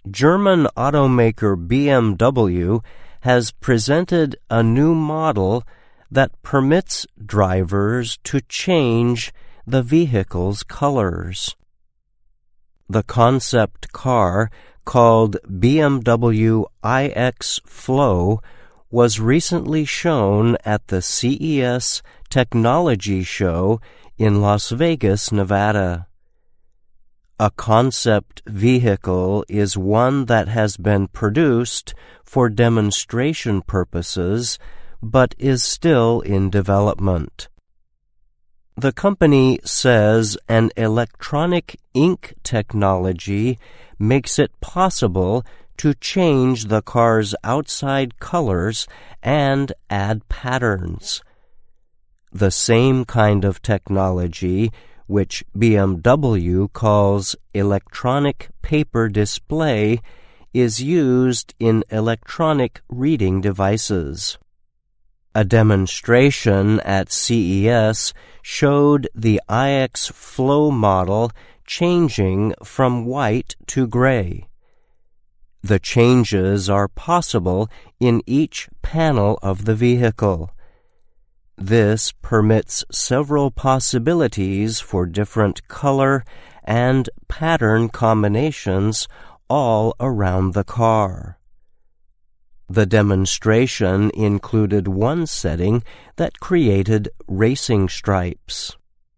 German automaker BMW has presented a new model that permits drivers to change the vehicle's colors. The concept car, called BMW iX Flow, was recently shown at the CES Technology Show in Las Vegas, Nevada. A concept vehicle is one that has been produced for demonstration purposes but is still in development. The company says an electronic ink technology makes it possible to change the car's outside colors and add patterns. The same kind of technology, which BMW calls electronic paper display, is used in electronic reading devices. A demonstration at CES showed the iX Flow model changing from white to gray. The changes are possible in each panel of the vehicle. This permits several possibilities for different color and pattern combinations all around the car. The demonstration included one setting that created racing stripes.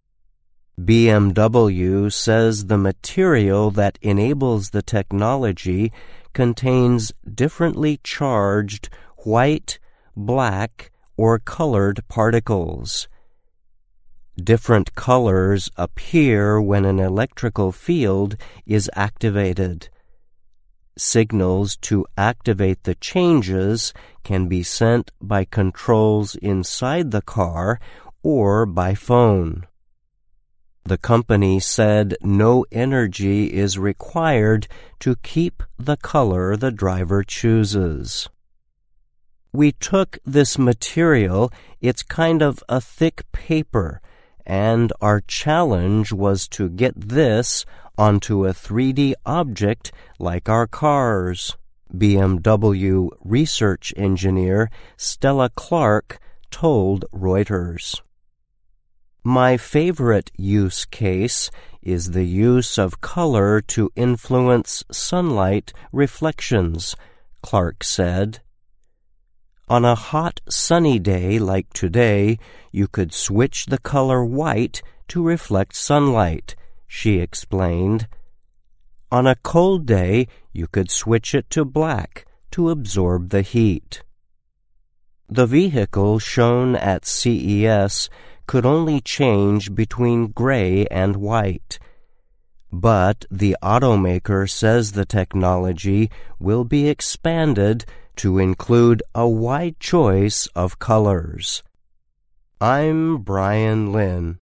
BMW says the material that enables the technology contains differently charged white, black, or colored particles. Different colors appear when an electrical field is activated. Signals to activate the changes can be sent by controls inside the car or by phone. The company said no energy is required to keep the color the driver chooses. We took this material, it's kind of a thick paper, and our challenge was to get this onto a 3D object like our cars, BMW research engineer Stella Clark told Reuters. My favorite use case is the use of color to influence sunlight reflections, Clark said. On a hot, sunny day like today, you could switch the color white to reflect sunlight, she explained. On a cold day, you could switch it to black to absorb the heat. The vehicle shown at CES could only change between gray and white. But the automaker says the technology will be expanded to include a wide choice of colors. I'm Brian Lynn.